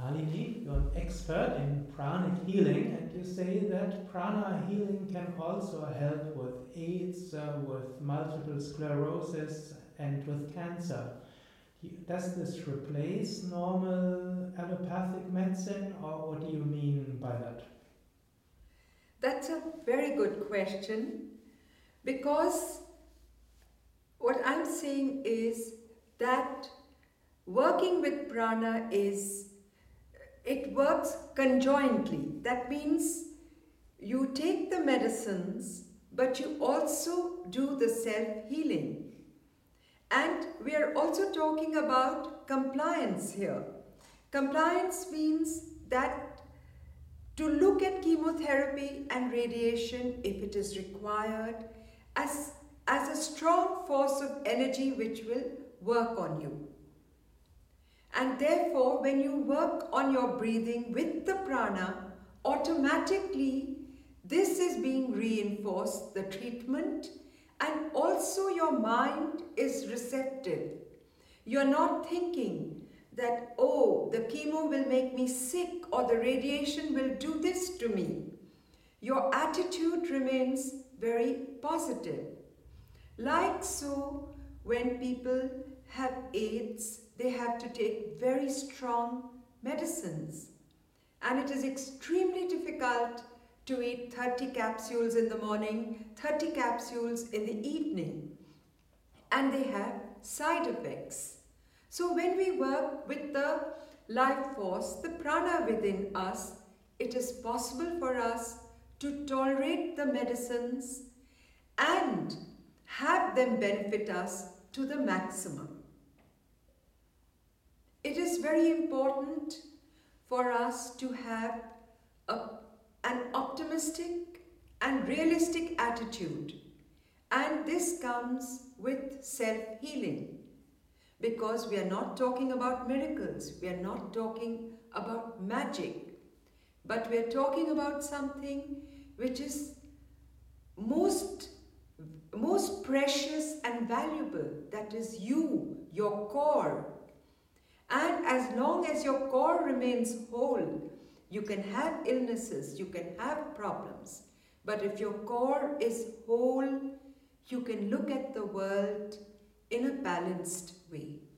Nalini, you're an expert in pranic healing, and you say that prana healing can also help with AIDS, with multiple sclerosis, and with cancer. Does this replace normal allopathic medicine, or what do you mean by that? That's a very good question, because what I'm saying is that working with prana it works conjointly. That means you take the medicines, but you also do the self-healing. And we are also talking about compliance here. Compliance means that to look at chemotherapy and radiation, if it is required, as a strong force of energy which will work on you. And therefore, when you work on your breathing with the prana, automatically this is being reinforced, the treatment, and also your mind is receptive. You're not thinking that, oh, the chemo will make me sick or the radiation will do this to me. Your attitude remains very positive. Like so, when people have AIDS, they have to take very strong medicines. And it is extremely difficult to eat 30 capsules in the morning, 30 capsules in the evening. And they have side effects. So when we work with the life force, the prana within us, it is possible for us to tolerate the medicines and have them benefit us to the maximum. It is very important for us to have an optimistic and realistic attitude, and this comes with self-healing, because we are not talking about miracles, we are not talking about magic, but we are talking about something which is most precious and valuable, that is you, your core. And as long as your core remains whole, you can have illnesses, you can have problems, but if your core is whole, you can look at the world in a balanced way.